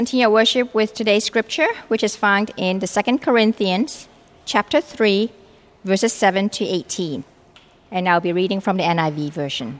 Continue our worship with today's scripture, which is found in the 2 Corinthians chapter 3, verses 7 to 18. And I'll be reading from the NIV version.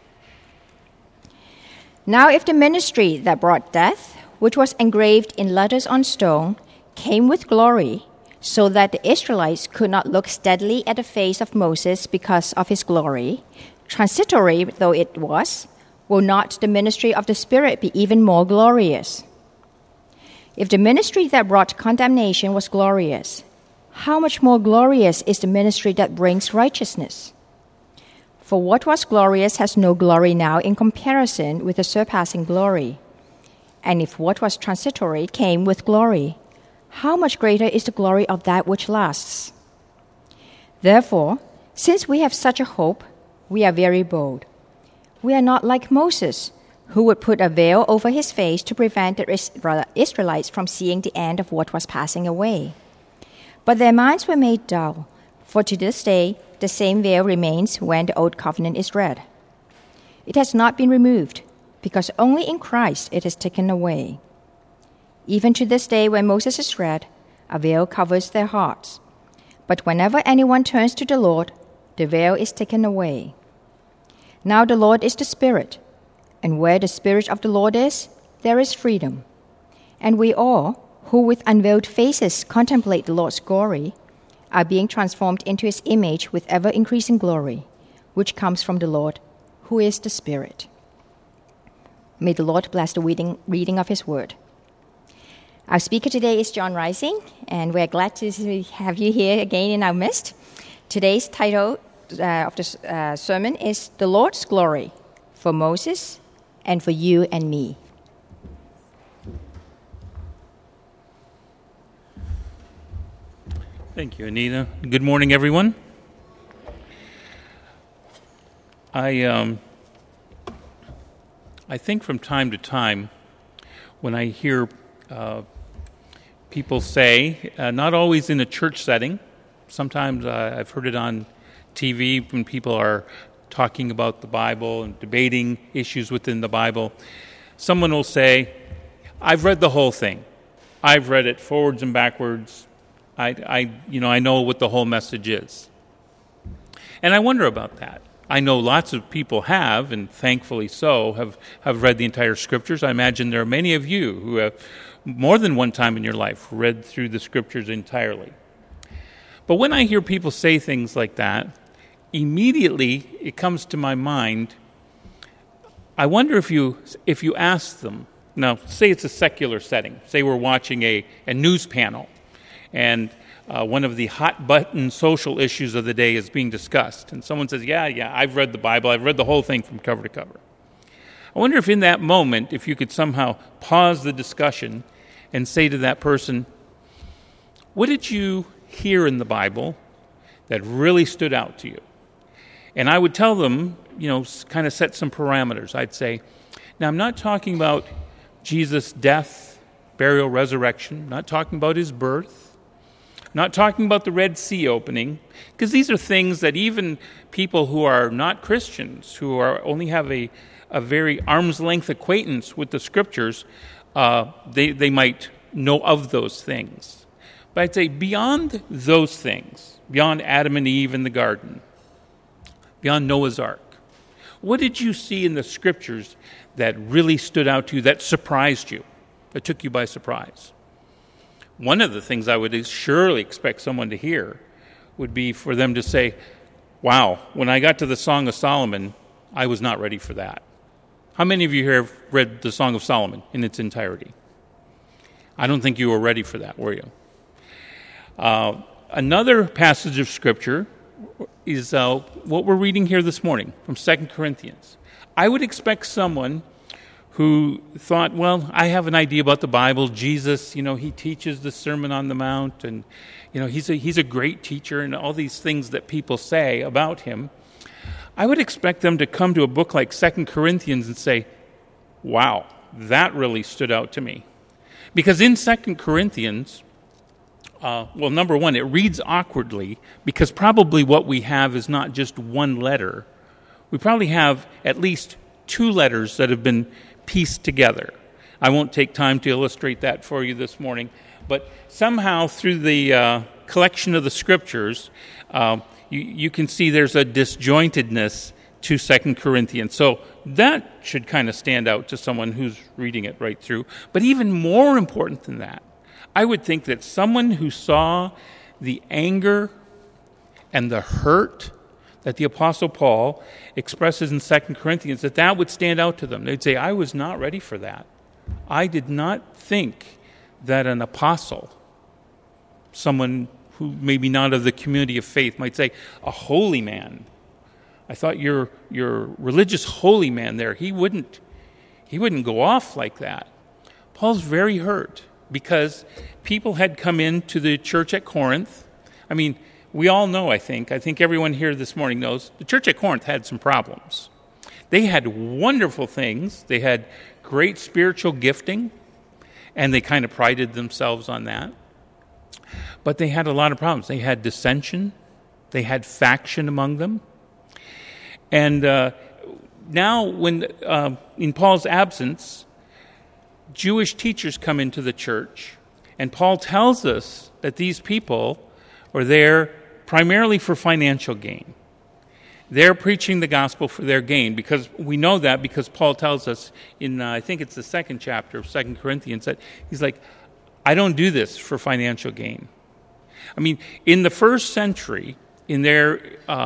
Now if the ministry that brought death, which was engraved in letters on stone, came with glory, so that the Israelites could not look steadily at the face of Moses because of his glory, transitory though it was, will not the ministry of the Spirit be even more glorious? If the ministry that brought condemnation was glorious, how much more glorious is the ministry that brings righteousness? For what was glorious has no glory now in comparison with the surpassing glory. And if what was transitory came with glory, how much greater is the glory of that which lasts? Therefore, since we have such a hope, we are very bold. We are not like Moses, who would put a veil over his face to prevent the Israelites from seeing the end of what was passing away. But their minds were made dull, for to this day the same veil remains when the Old Covenant is read. It has not been removed, because only in Christ it is taken away. Even to this day when Moses is read, a veil covers their hearts. But whenever anyone turns to the Lord, the veil is taken away. Now the Lord is the Spirit, and where the Spirit of the Lord is, there is freedom. And we all, who with unveiled faces contemplate the Lord's glory, are being transformed into his image with ever-increasing glory, which comes from the Lord, who is the Spirit. May the Lord bless the reading of his word. Our speaker today is John Rising, and we're glad to have you here again in our midst. Today's title of the sermon is The Lord's Glory for Moses and for you and me. Thank you, Anita. Good morning, everyone. I think from time to time when I hear people say, not always in a church setting, sometimes I've heard it on TV when people are talking about the Bible and debating issues within the Bible, someone will say, I've read the whole thing. I've read it forwards and backwards. I know what the whole message is. And I wonder about that. I know lots of people have, and thankfully so, have read the entire Scriptures. I imagine there are many of you who have, more than one time in your life, read through the Scriptures entirely. But when I hear people say things like that, immediately it comes to my mind, I wonder if you ask them, now say it's a secular setting, say we're watching a news panel, and one of the hot-button social issues of the day is being discussed. And someone says, yeah, I've read the Bible. I've read the whole thing from cover to cover. I wonder if in that moment, if you could somehow pause the discussion and say to that person, what did you hear in the Bible that really stood out to you? And I would tell them, kind of set some parameters. I'd say, now I'm not talking about Jesus' death, burial, resurrection. I'm not talking about his birth. Not talking about the Red Sea opening, because these are things that even people who are not Christians, who only have a very arm's length acquaintance with the Scriptures, they might know of those things. But I'd say beyond those things, beyond Adam and Eve in the garden, beyond Noah's Ark, what did you see in the Scriptures that really stood out to you, that surprised you, that took you by surprise? One of the things I would surely expect someone to hear would be for them to say, wow, when I got to the Song of Solomon, I was not ready for that. How many of you here have read the Song of Solomon in its entirety? I don't think you were ready for that, were you? Another passage of Scripture is what we're reading here this morning from 2 Corinthians. I would expect someone who thought, well, I have an idea about the Bible. Jesus, he teaches the Sermon on the Mount, and, he's a great teacher, and all these things that people say about him. I would expect them to come to a book like 2 Corinthians and say, wow, that really stood out to me. Because in 2 Corinthians, number one, it reads awkwardly, because probably what we have is not just one letter. We probably have at least two letters that have been pieced together. I won't take time to illustrate that for you this morning, but somehow through the collection of the Scriptures, you can see there's a disjointedness to 2 Corinthians. So that should kind of stand out to someone who's reading it right through. But even more important than that, I would think that someone who saw the anger and the hurt that the Apostle Paul expresses in 2 Corinthians, that would stand out to them. They'd say, I was not ready for that. I did not think that an apostle, someone who maybe not of the community of faith, might say, a holy man. I thought your religious holy man there, he wouldn't go off like that. Paul's very hurt because people had come into the church at Corinth. I mean, we all know, I think everyone here this morning knows, the church at Corinth had some problems. They had wonderful things. They had great spiritual gifting, and they kind of prided themselves on that. But they had a lot of problems. They had dissension. They had faction among them. And now, when in Paul's absence, Jewish teachers come into the church, and Paul tells us that these people are there primarily for financial gain. They're preaching the gospel for their gain, because we know that because Paul tells us in, I think it's the 2nd chapter of 2 Corinthians, that he's like, I don't do this for financial gain. I mean, in the first century, in their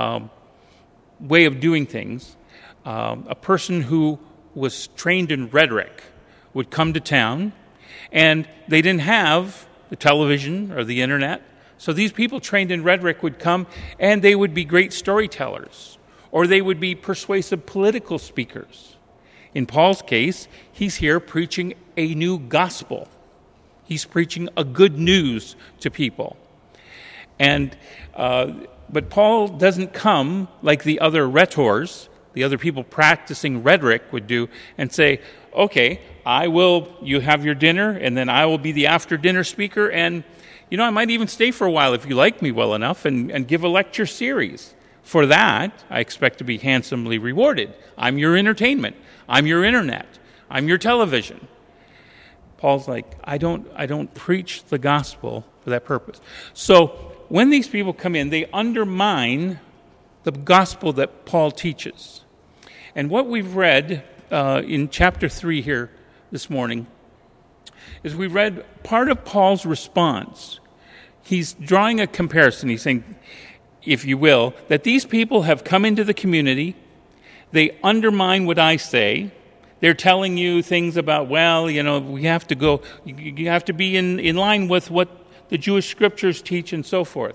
way of doing things, a person who was trained in rhetoric would come to town, and they didn't have the television or the internet. So these people trained in rhetoric would come, and they would be great storytellers, or they would be persuasive political speakers. In Paul's case, he's here preaching a new gospel. He's preaching a good news to people. And but Paul doesn't come like the other rhetors, the other people practicing rhetoric would do, and say, okay, you have your dinner, and then I will be the after-dinner speaker, and I might even stay for a while if you like me well enough and give a lecture series. For that, I expect to be handsomely rewarded. I'm your entertainment. I'm your internet. I'm your television. Paul's like, I don't preach the gospel for that purpose. So when these people come in, they undermine the gospel that Paul teaches. And what we've read in chapter 3 here this morning is we read part of Paul's response. He's drawing a comparison. He's saying, if you will, that these people have come into the community. They undermine what I say. They're telling you things about, we have to go, you have to be in line with what the Jewish scriptures teach and so forth.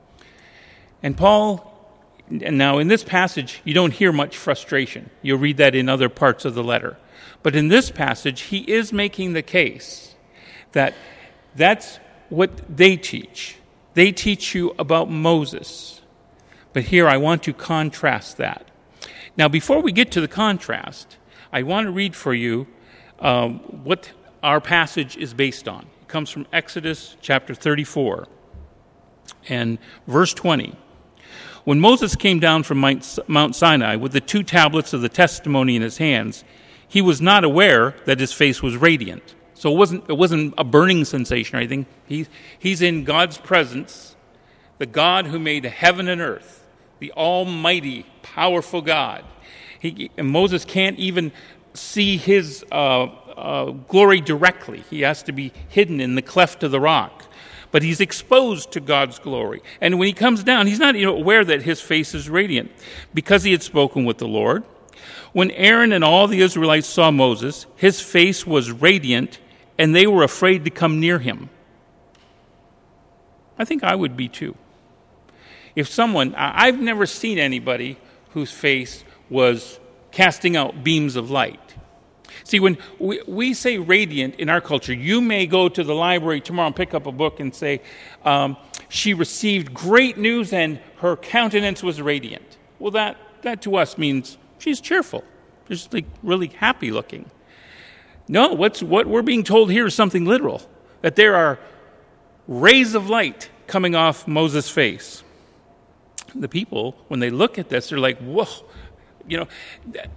And Paul, now in this passage, you don't hear much frustration. You'll read that in other parts of the letter. But in this passage, he is making the case that that's what they teach. They teach you about Moses. But here I want to contrast that. Now, before we get to the contrast, I want to read for you what our passage is based on. It comes from Exodus chapter 34 and verse 20. When Moses came down from Mount Sinai with the 2 tablets of the testimony in his hands, he was not aware that his face was radiant. So it wasn't a burning sensation or anything. He's in God's presence, the God who made heaven and earth, the almighty, powerful God. And Moses can't even see his glory directly. He has to be hidden in the cleft of the rock. But he's exposed to God's glory. And when he comes down, he's not aware that his face is radiant because he had spoken with the Lord. When Aaron and all the Israelites saw Moses, his face was radiant, and they were afraid to come near him. I think I would be too. If I've never seen anybody whose face was casting out beams of light. See, when we say radiant in our culture, you may go to the library tomorrow and pick up a book and say, she received great news and her countenance was radiant. Well, that to us means she's cheerful. She's like really happy looking. No, what we're being told here is something literal, that there are rays of light coming off Moses' face. The people, when they look at this, they're like, whoa.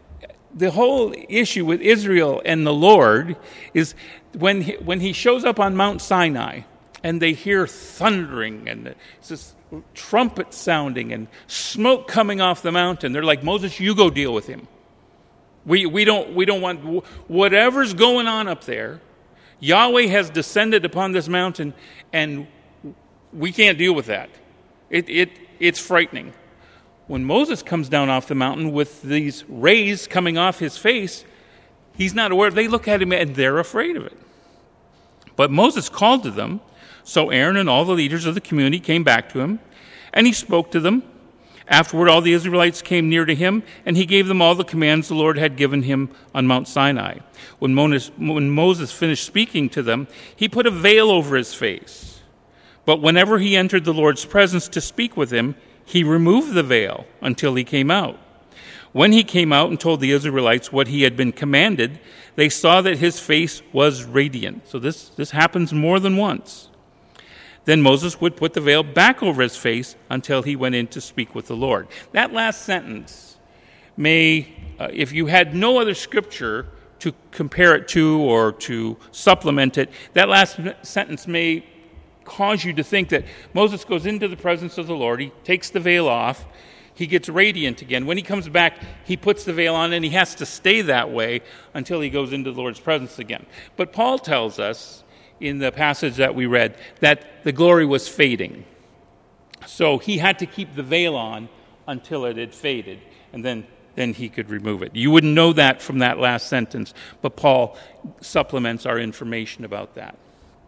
the whole issue with Israel and the Lord is when he shows up on Mount Sinai and they hear thundering and it's this trumpet sounding and smoke coming off the mountain. They're like, Moses, you go deal with him. We don't want whatever's going on up there. Yahweh has descended upon this mountain, and we can't deal with that. It's frightening. When Moses comes down off the mountain with these rays coming off his face, he's not aware. They look at him and they're afraid of it. But Moses called to them, so Aaron and all the leaders of the community came back to him, and he spoke to them. Afterward, all the Israelites came near to him, and he gave them all the commands the Lord had given him on Mount Sinai. When Moses finished speaking to them, he put a veil over his face. But whenever he entered the Lord's presence to speak with him, he removed the veil until he came out. When he came out and told the Israelites what he had been commanded, they saw that his face was radiant. So this happens more than once. Then Moses would put the veil back over his face until he went in to speak with the Lord. That last sentence may, if you had no other scripture to compare it to or to supplement it, that last sentence may cause you to think that Moses goes into the presence of the Lord, he takes the veil off, he gets radiant again. When he comes back, he puts the veil on, and he has to stay that way until he goes into the Lord's presence again. But Paul tells us in the passage that we read that the glory was fading. So he had to keep the veil on until it had faded, and then he could remove it. You wouldn't know that from that last sentence, but Paul supplements our information about that.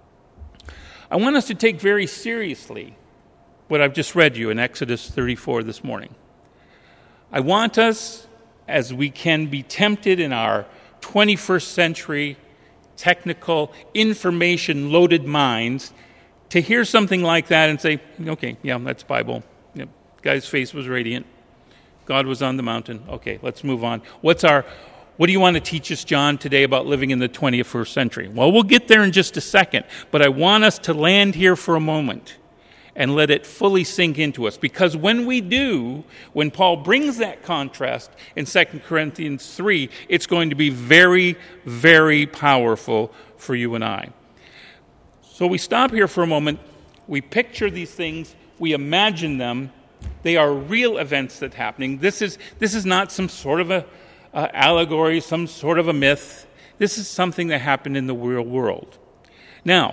I want us to take very seriously what I've just read you in Exodus 34 this morning. I want us, as we can be tempted in our 21st century technical, information-loaded minds, to hear something like that and say, okay, yeah, that's Bible. Yeah, guy's face was radiant. God was on the mountain. Okay, let's move on. What do you want to teach us, John, today about living in the 21st century? Well, we'll get there in just a second, but I want us to land here for a moment and let it fully sink into us. Because when we do, when Paul brings that contrast in 2 Corinthians 3, it's going to be very, very powerful for you and I. So we stop here for a moment. We picture these things. We imagine them. They are real events that are happening. This is not some sort of a allegory, some sort of a myth. This is something that happened in the real world. Now,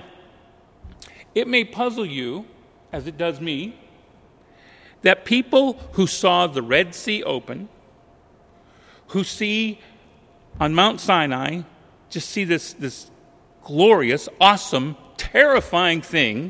it may puzzle you, as it does me, that people who saw the Red Sea open, who see on Mount Sinai, just see this glorious, awesome, terrifying thing,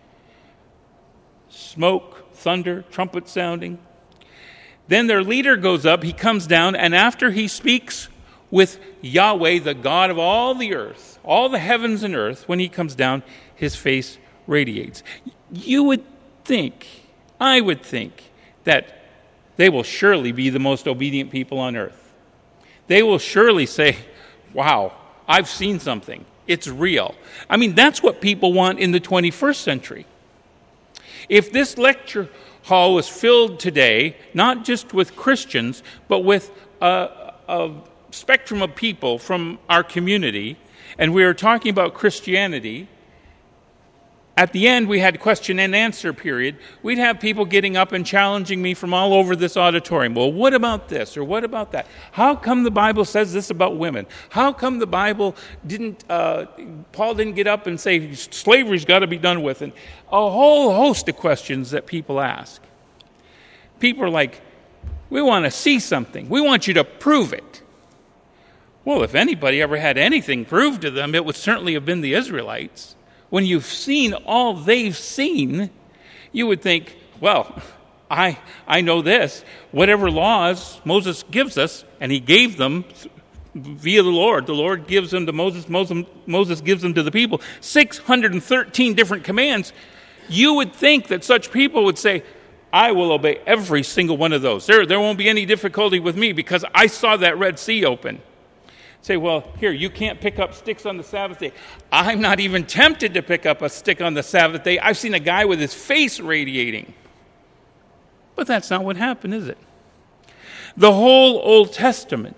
smoke, thunder, trumpet sounding. Then their leader goes up, he comes down, and after he speaks with Yahweh, the God of all the earth, all the heavens and earth, when he comes down, his face radiates. You would think, I would think, that they will surely be the most obedient people on earth. They will surely say, wow, I've seen something. It's real. I mean, that's what people want in the 21st century. If this lecture hall was filled today, not just with Christians, but with a spectrum of people from our community, and we were talking about Christianity, at the end we had question and answer period, we'd have people getting up and challenging me from all over this auditorium. Well, what about this or what about that? How come the Bible says this about women? How come the Bible Paul didn't get up and say slavery's got to be done with? And a whole host of questions that people ask. People are like, we want to see something. We want you to prove it. Well, if anybody ever had anything proved to them, it would certainly have been the Israelites. When you've seen all they've seen, you would think, well, I know this. Whatever laws Moses gives us, and he gave them via the Lord gives them to Moses, Moses gives them to the people, 613 different commands, you would think that such people would say, I will obey every single one of those. There won't be any difficulty with me because I saw that Red Sea open. Say, well, here, you can't pick up sticks on the Sabbath day. I'm not even tempted to pick up a stick on the Sabbath day. I've seen a guy with his face radiating. But that's not what happened, is it? The whole Old Testament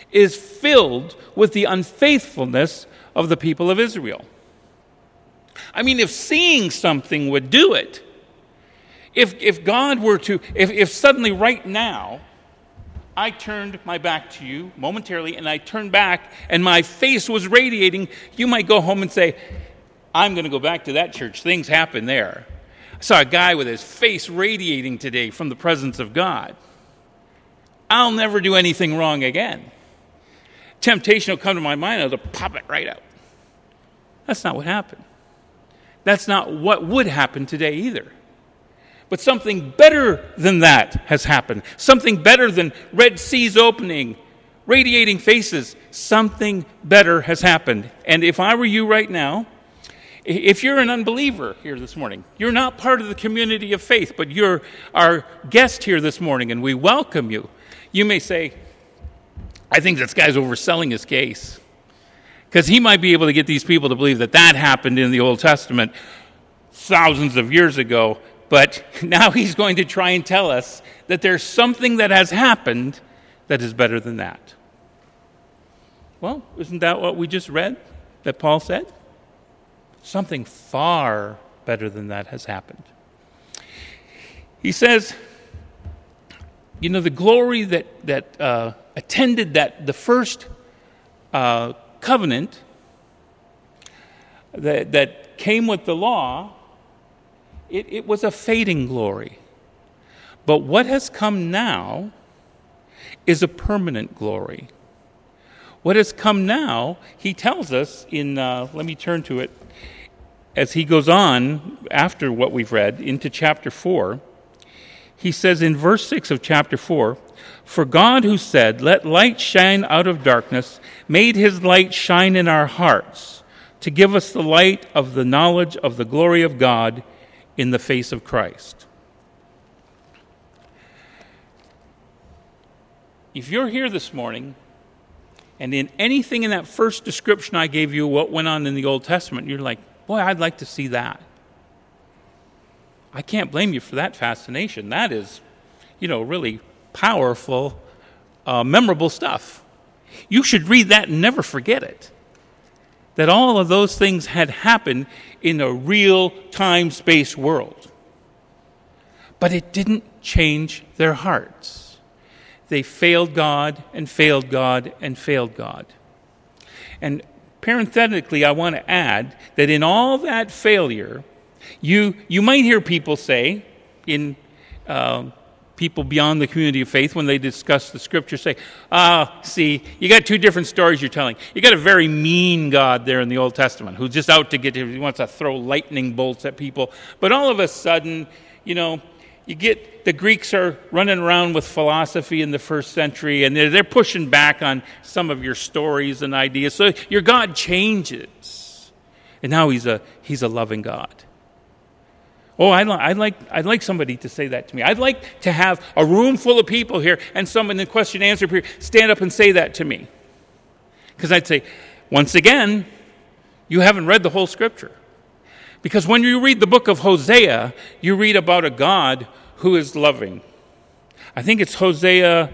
is filled with the unfaithfulness of the people of Israel. I mean, if seeing something would do it, if God were to, if suddenly right now, I turned my back to you momentarily and I turned back and my face was radiating, you might go home and say, I'm going to go back to that church. Things happen there. I saw a guy with his face radiating today from the presence of God. I'll never do anything wrong again. Temptation will come to my mind, I'll pop it right out. That's not what happened. That's not what would happen today either. But something better than that has happened. Something better than Red Seas opening, radiating faces. Something better has happened. And if I were you right now, if you're an unbeliever here this morning, you're not part of the community of faith, but you're our guest here this morning and we welcome you. You may say, I think this guy's overselling his case. Because he might be able to get these people to believe that happened in the Old Testament thousands of years ago, but now he's going to try and tell us that there's something that has happened that is better than that. Well, isn't that what we just read that Paul said? Something far better than that has happened. He says, the glory that attended the first covenant that came with the law, it was a fading glory. But what has come now is a permanent glory. What has come now, he tells us in, let me turn to it, as he goes on after what we've read into chapter 4, he says in verse 6 of chapter 4, For God who said, Let light shine out of darkness, made his light shine in our hearts, to give us the light of the knowledge of the glory of God in the face of Christ. If you're here this morning, and in anything in that first description I gave you what went on in the Old Testament, you're like, boy, I'd like to see that. I can't blame you for that fascination. That is, really powerful, memorable stuff. You should read that and never forget it. That all of those things had happened in a real time-space world. But it didn't change their hearts. They failed God and failed God and failed God. And parenthetically, I want to add that in all that failure, you might hear people say, in people beyond the community of faith, when they discuss the scripture, say, see, you got two different stories you're telling. You got a very mean God there in the Old Testament who's just out to he wants to throw lightning bolts at people. But all of a sudden, you get the Greeks are running around with philosophy in the first century, and they're pushing back on some of your stories and ideas. So your God changes, and now he's a loving God. Oh, I'd like somebody to say that to me. I'd like to have a room full of people here, and someone in the question and answer period stand up and say that to me, because I'd say, once again, you haven't read the whole Scripture. Because when you read the book of Hosea, you read about a God who is loving. I think it's Hosea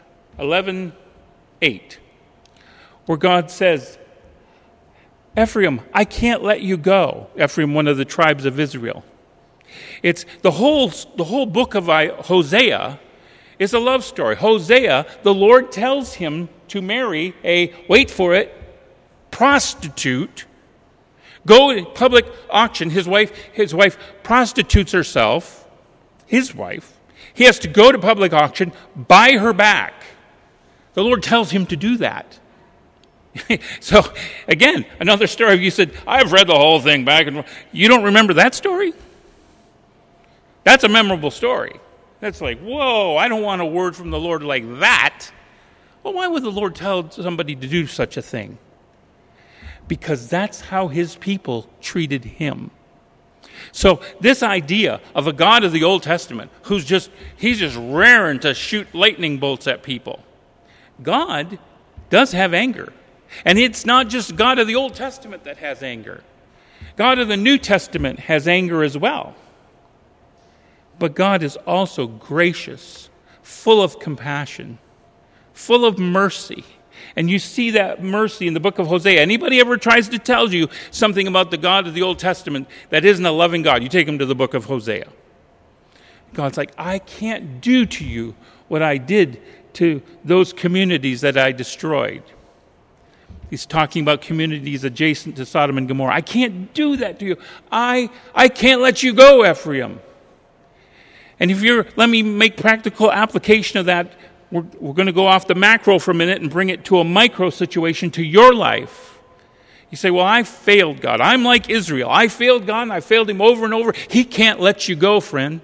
11:8, where God says, Ephraim, I can't let you go. Ephraim, one of the tribes of Israel. It's the whole book of Hosea is a love story. Hosea, the Lord tells him to marry a, wait for it, prostitute. Go to public auction. His wife prostitutes herself. His wife. He has to go to public auction, buy her back. The Lord tells him to do that. So, again, another story. You said, I've read the whole thing back and forth. You don't remember that story? That's a memorable story. That's like, whoa, I don't want a word from the Lord like that. Well, why would the Lord tell somebody to do such a thing? Because that's how his people treated him. So this idea of a God of the Old Testament he's just raring to shoot lightning bolts at people. God does have anger. And it's not just God of the Old Testament that has anger. God of the New Testament has anger as well. But God is also gracious, full of compassion, full of mercy. And you see that mercy in the book of Hosea. Anybody ever tries to tell you something about the God of the Old Testament that isn't a loving God, you take them to the book of Hosea. God's like, I can't do to you what I did to those communities that I destroyed. He's talking about communities adjacent to Sodom and Gomorrah. I can't do that to you. I can't let you go, Ephraim. And let me make practical application of that. We're going to go off the macro for a minute and bring it to a micro situation to your life. You say, well, I failed God. I'm like Israel. I failed God and I failed him over and over. He can't let you go, friend.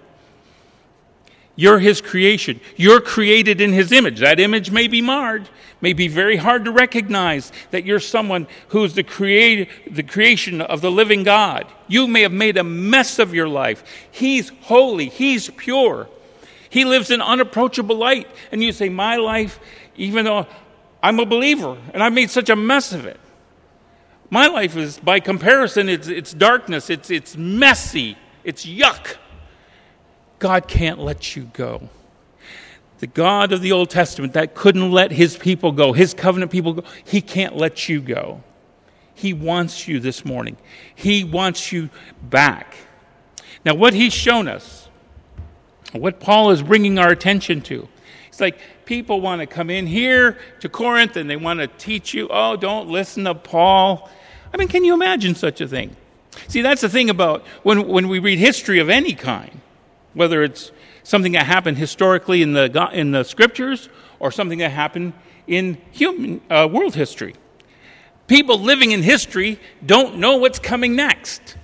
You're his creation. You're created in his image. That image may be marred, may be very hard to recognize that you're someone who's the creation of the living God. You may have made a mess of your life. He's holy. He's pure. He lives in unapproachable light. And you say, my life, even though I'm a believer and I've made such a mess of it, my life is, by comparison, it's darkness. It's messy. It's yuck. God can't let you go. The God of the Old Testament that couldn't let his people go, his covenant people go, he can't let you go. He wants you this morning. He wants you back. Now, what he's shown us, what Paul is bringing our attention to, it's like people want to come in here to Corinth and they want to teach you, oh, don't listen to Paul. I mean, can you imagine such a thing? See, that's the thing about when we read history of any kind, whether it's something that happened historically in the scriptures or something that happened in human world history. People living in history don't know what's coming next.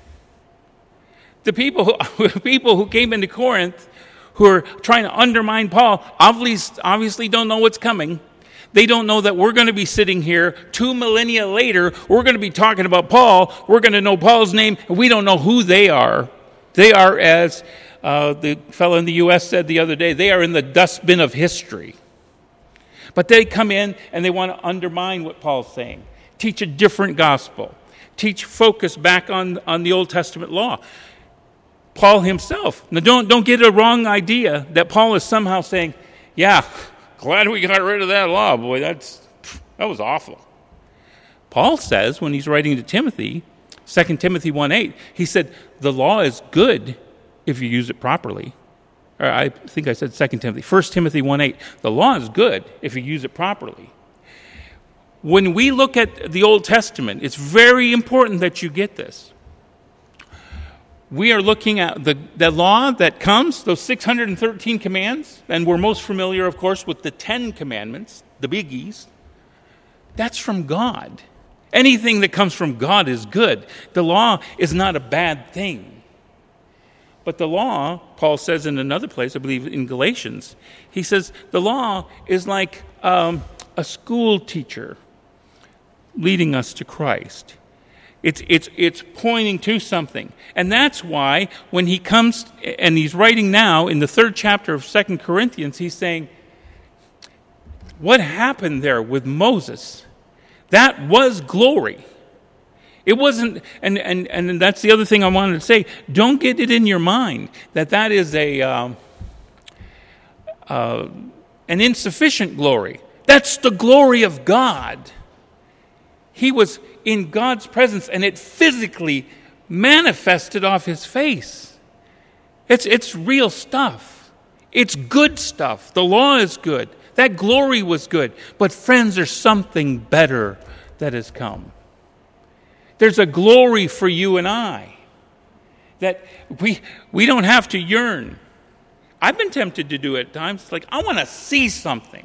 The people who came into Corinth who are trying to undermine Paul obviously don't know what's coming. They don't know that we're going to be sitting here 2 millennia later. We're going to be talking about Paul. We're going to know Paul's name. And we don't know who they are. They are, as the fellow in the U.S. said the other day, they are in the dustbin of history. But they come in and they want to undermine what Paul's saying. Teach a different gospel. Teach focus back on the Old Testament law. Paul himself. Now don't get a wrong idea that Paul is somehow saying, yeah, glad we got rid of that law. Boy, that was awful. Paul says when he's writing to Timothy, 2 Timothy 1:8, he said, the law is good if you use it properly. Or I think I said 2 Timothy. 1 Timothy 1:8, the law is good if you use it properly. When we look at the Old Testament, it's very important that you get this. We are looking at the law that comes, those 613 commands, and we're most familiar, of course, with the 10 commandments, the biggies. That's from God. Anything that comes from God is good. The law is not a bad thing. But the law, Paul says in another place, I believe in Galatians, he says the law is like a school teacher leading us to Christ. It's pointing to something. And that's why when he comes, and he's writing now in the 3rd chapter of 2 Corinthians, he's saying, what happened there with Moses? That was glory. It wasn't, and that's the other thing I wanted to say. Don't get it in your mind that is an insufficient glory. That's the glory of God. He was in God's presence, and it physically manifested off his face. It's real stuff. It's good stuff. The law is good. That glory was good. But friends, there's something better that has come. There's a glory for you and I that we don't have to yearn. I've been tempted to do it at times. It's like, I want to see something.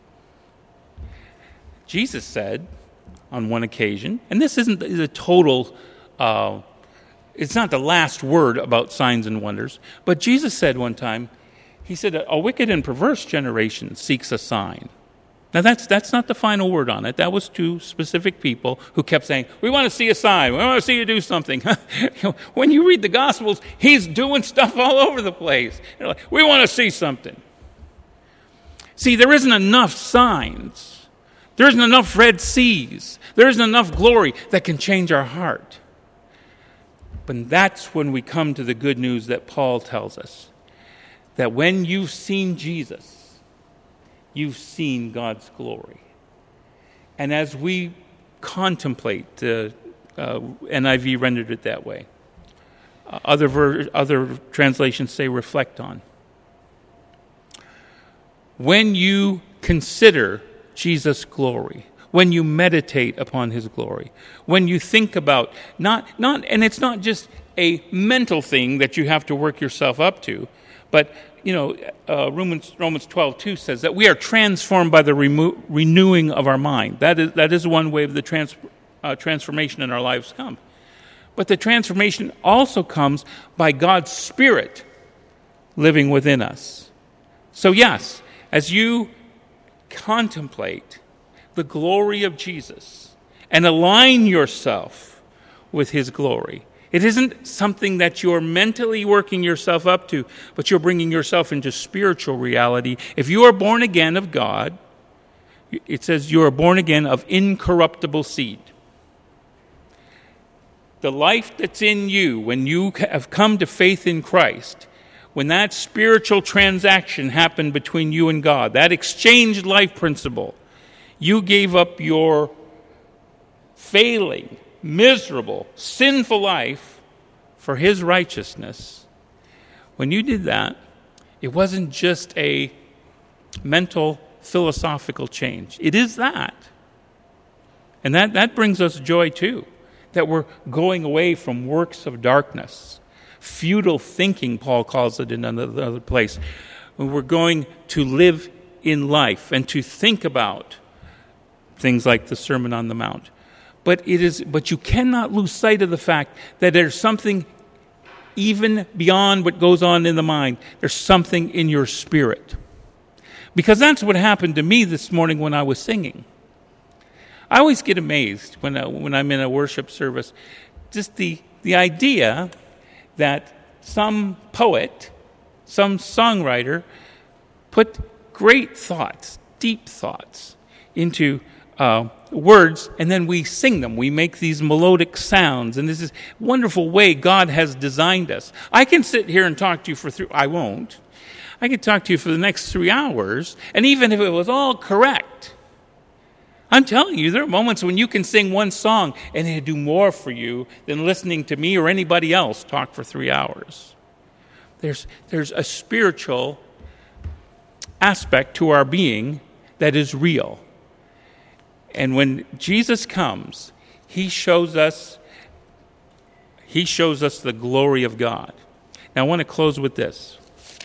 Jesus said on one occasion, and this isn't the total, it's not the last word about signs and wonders, but Jesus said one time, he said, a wicked and perverse generation seeks a sign. Now that's not the final word on it. That was to specific people who kept saying, we want to see a sign. We want to see you do something. When you read the Gospels, he's doing stuff all over the place. Like, we want to see something. See, there isn't enough signs. There isn't enough Red Seas. There isn't enough glory that can change our heart. But that's when we come to the good news that Paul tells us. That when you've seen Jesus, you've seen God's glory. And as we contemplate, NIV rendered it that way. Other translations say reflect on. When you consider Jesus' glory, when you meditate upon his glory, when you think about and it's not just a mental thing that you have to work yourself up to, but Romans 12:2 says that we are transformed by the renewing of our mind. That is one way of the transformation in our lives come. But the transformation also comes by God's Spirit living within us. So yes, as you contemplate the glory of Jesus and align yourself with his glory, it isn't something that you're mentally working yourself up to, but you're bringing yourself into spiritual reality. If you are born again of God, it says you are born again of incorruptible seed. The life that's in you when you have come to faith in Christ, when that spiritual transaction happened between you and God, that exchanged life principle, you gave up your failing, miserable, sinful life for his righteousness. When you did that, it wasn't just a mental, philosophical change. It is that. And that brings us joy too, that we're going away from works of darkness. Futile thinking, Paul calls it in another place. We're going to live in life and to think about things like the Sermon on the Mount. But you cannot lose sight of the fact that there's something even beyond what goes on in the mind. There's something in your spirit. Because that's what happened to me this morning when I was singing. I always get amazed when I'm in a worship service, just the idea that some poet, some songwriter put great thoughts, deep thoughts into words, and then we sing them. We make these melodic sounds, and this is a wonderful way God has designed us. I can sit here and talk to you I won't. I can talk to you for the next 3 hours, and even if it was all correct, I'm telling you, there are moments when you can sing one song and it'll do more for you than listening to me or anybody else talk for 3 hours. There's a spiritual aspect to our being that is real. And when Jesus comes, he shows us the glory of God. Now I want to close with this.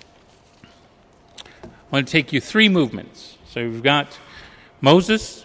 I want to take you 3 movements. So we've got Moses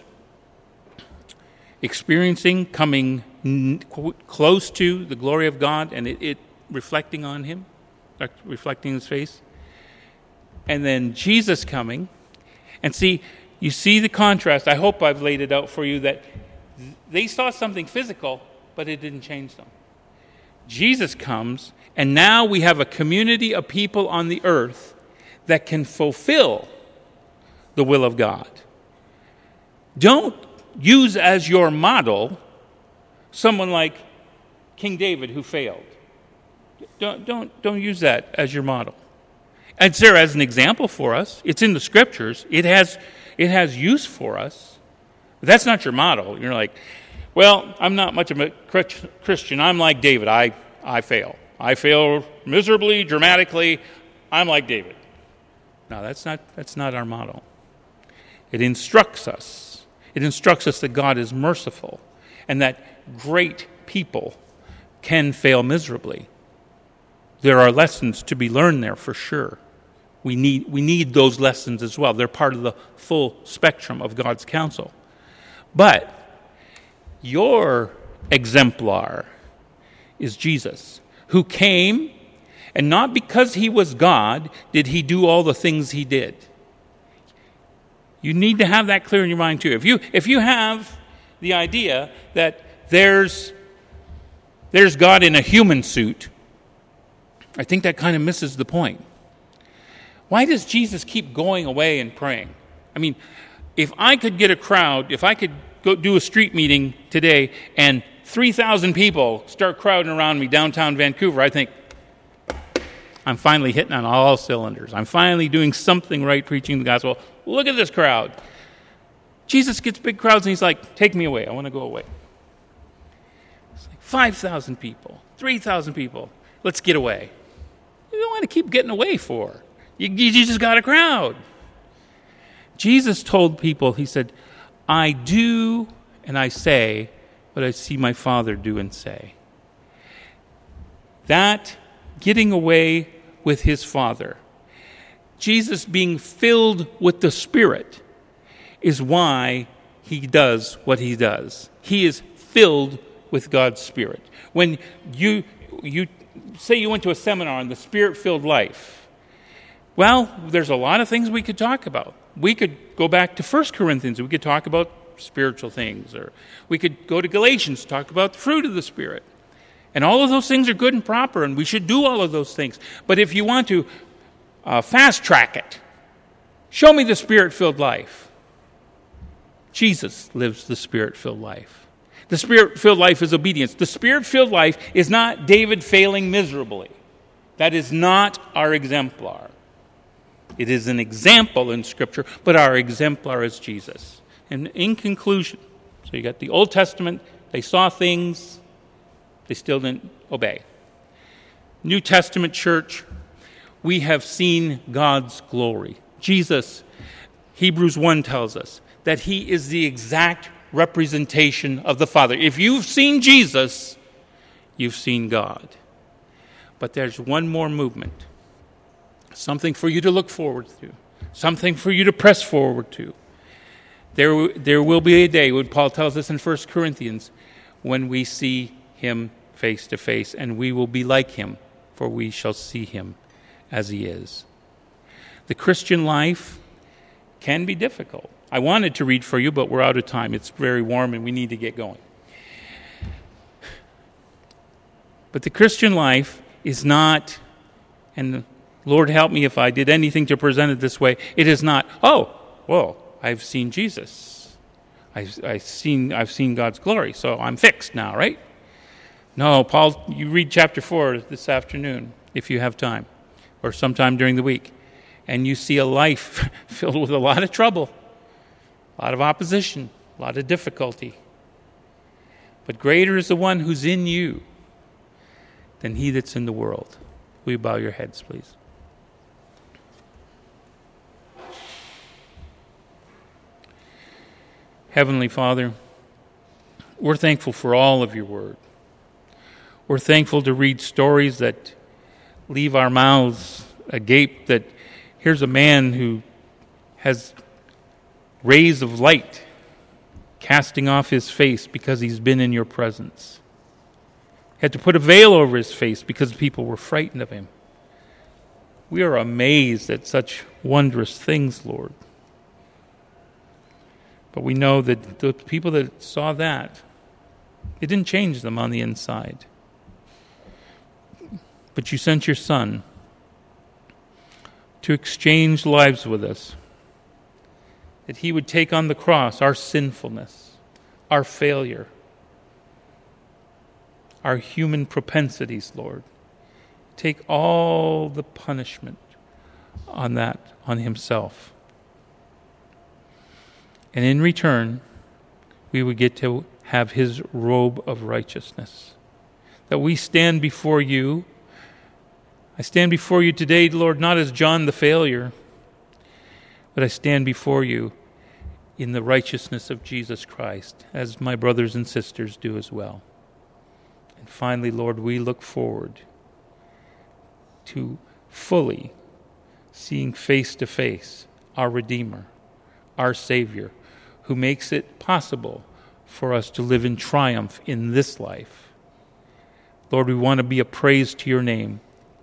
experiencing, coming close to the glory of God, and it reflecting on him, reflecting his face. And then Jesus coming. And you see the contrast. I hope I've laid it out for you that they saw something physical, but it didn't change them. Jesus comes, and now we have a community of people on the earth that can fulfill the will of God. Don't use as your model someone like King David who failed. Don't use that as your model. It's there as an example for us. It's in the scriptures. It has use for us. But that's not your model. You're like, well, I'm not much of a Christian. I'm like David. I fail. I fail miserably, dramatically. I'm like David. No, that's not our model. It instructs us. It instructs us that God is merciful and that great people can fail miserably. There are lessons to be learned there for sure. We need those lessons as well. They're part of the full spectrum of God's counsel. But your exemplar is Jesus, who came, and not because he was God did he do all the things he did. You need to have that clear in your mind too. If you have the idea that there's God in a human suit, I think that kind of misses the point. Why does Jesus keep going away and praying? I mean, if I could get a crowd, if I could go do a street meeting today and 3,000 people start crowding around me downtown Vancouver, I think, I'm finally hitting on all cylinders. I'm finally doing something right, preaching the gospel. Look at this crowd. Jesus gets big crowds and he's like, take me away. I want to go away. It's like 5,000 people, 3,000 people. Let's get away. You don't want to keep getting away for. You just got a crowd. Jesus told people, he said, I do and I say what I see my Father do and say. That getting away with his Father, Jesus being filled with the Spirit, is why he does what he does. He is filled with God's Spirit. When you say you went to a seminar on the Spirit-filled life, well, there's a lot of things we could talk about. We could go back to 1 Corinthians. We could talk about spiritual things. Or we could go to Galatians, talk about the fruit of the Spirit. And all of those things are good and proper, and we should do all of those things. But if you want to fast-track it, show me the Spirit-filled life. Jesus lives the Spirit-filled life. The Spirit-filled life is obedience. The Spirit-filled life is not David failing miserably. That is not our exemplar. It is an example in Scripture, but our exemplar is Jesus. And in conclusion, so you got the Old Testament, they saw things, they still didn't obey. New Testament church, we have seen God's glory. Jesus, Hebrews 1 tells us that he is the exact representation of the Father. If you've seen Jesus, you've seen God. But there's one more movement. Something for you to look forward to. Something for you to press forward to. There will be a day, when Paul tells us in 1 Corinthians, when we see him face to face, and we will be like him, for we shall see him as he is. The Christian life can be difficult. I wanted to read for you, but we're out of time. It's very warm and we need to get going. But the Christian life is not, and Lord help me if I did anything to present it this way, it is not, oh, well, I've seen Jesus. I've seen God's glory, so I'm fixed now, right? No, Paul, you read chapter 4 this afternoon, if you have time, or sometime during the week, and you see a life filled with a lot of trouble, a lot of opposition, a lot of difficulty. But greater is the one who's in you than he that's in the world. Will you bow your heads, please? Heavenly Father, we're thankful for all of your word. We're thankful to read stories that leave our mouths agape, that here's a man who has rays of light casting off his face because he's been in your presence. Had to put a veil over his face because people were frightened of him. We are amazed at such wondrous things, Lord. But we know that the people that saw that, it didn't change them on the inside. But you sent your Son to exchange lives with us, that he would take on the cross our sinfulness, our failure, our human propensities, Lord. Take all the punishment on that, on himself. And in return, we would get to have his robe of righteousness. That we stand before you. I stand before you today, Lord, not as John the failure, but I stand before you in the righteousness of Jesus Christ, as my brothers and sisters do as well. And finally, Lord, we look forward to fully seeing face to face our Redeemer, our Savior, who makes it possible for us to live in triumph in this life. Lord, we want to be a praise to your name.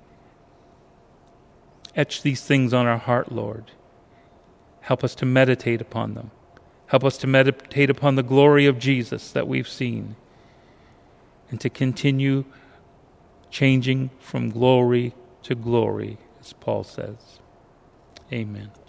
Etch these things on our heart, Lord. Help us to meditate upon them. Help us to meditate upon the glory of Jesus that we've seen, and to continue changing from glory to glory, as Paul says. Amen.